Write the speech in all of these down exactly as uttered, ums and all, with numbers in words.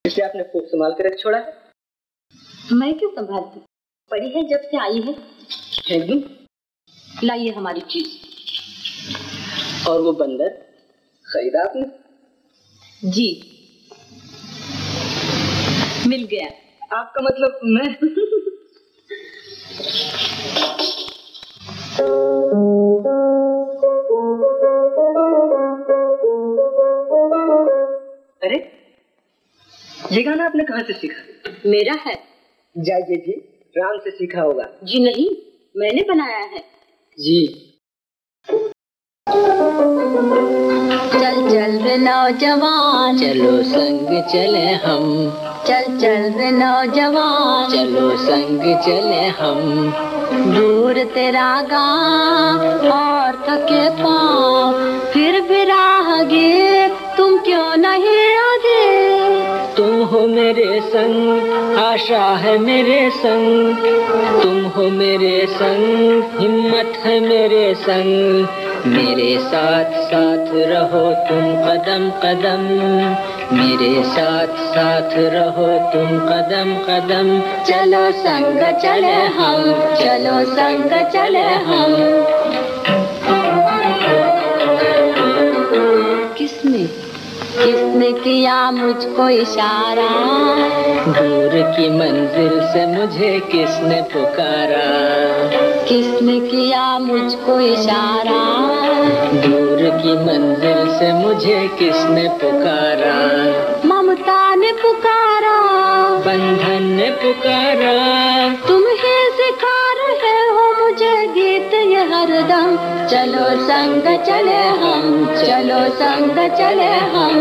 इसलिए आपने खूब संभाल कर रख छोड़ा है। मैं क्यों संभालती, पड़ी है जब से आई है। एकदम लाइए हमारी चीज। और वो बंदर खरीदा आपने? जी मिल गया। आपका मतलब मैं? अरे ये गाना आपने कहाँ से सीखा? मेरा है। जाइए जी, राम से सीखा होगा। जी नहीं, मैंने बनाया है। जी। चल चल रे नौजवान, चलो संग चले हम। चल चल रे नौजवान, चलो संग चले हम। दूर तेरा गाँव और थके पाँव, फिर भी राहगीर तुम क्यों नहीं आगे। तुम हो मेरे संग, आशा है मेरे संग। तुम हो मेरे संग, हिम्मत है मेरे संग। मेरे साथ साथ रहो तुम कदम कदम। मेरे साथ साथ रहो तुम कदम कदम। चलो संग चले हम, चलो संग चले हम। किसने किसने किया मुझको इशारा, दूर की मंजिल से मुझे किसने पुकारा। किसने किया मुझको इशारा, दूर की मंजिल से मुझे किसने पुकारा। ममता ने पुकारा, बंधन ने पुकारा। तुम ही सिखा रहे हो मुझे गीत ये हरदम। चलो संग चले हम, चलो संग चले हम।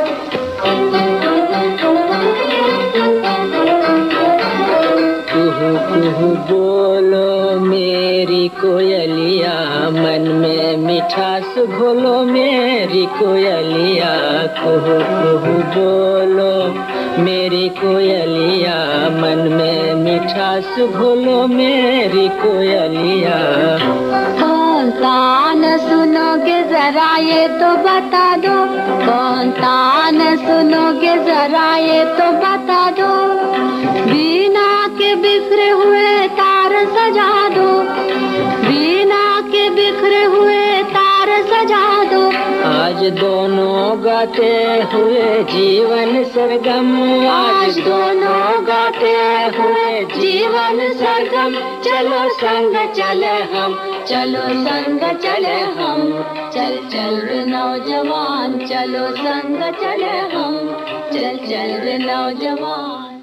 कुहू कुहू बोलो मेरी कोयलिया, मन में मिठास घोलो मेरी कोयलिया। कुहू कुहू बोलो मेरी कोयलिया, मन में मिठास घोलो मेरी कोयलिया। कौन तान सुनोगे जरा ये तो बता दो, कौन तान सुनोगे जरा ये तो बता दो। बीना के बिखरे हुए तार सजा दो, बीना के बिखरे हुए तार सजा दो। आज दोनों गाते हुए जीवन सरगम, आज दोनों गाते हुए जीवन सरगम। चलो संग चले हम, चलो संग चले हम। चल चल रे नौजवान, चलो संग चले हम। चल चल रे नौजवान।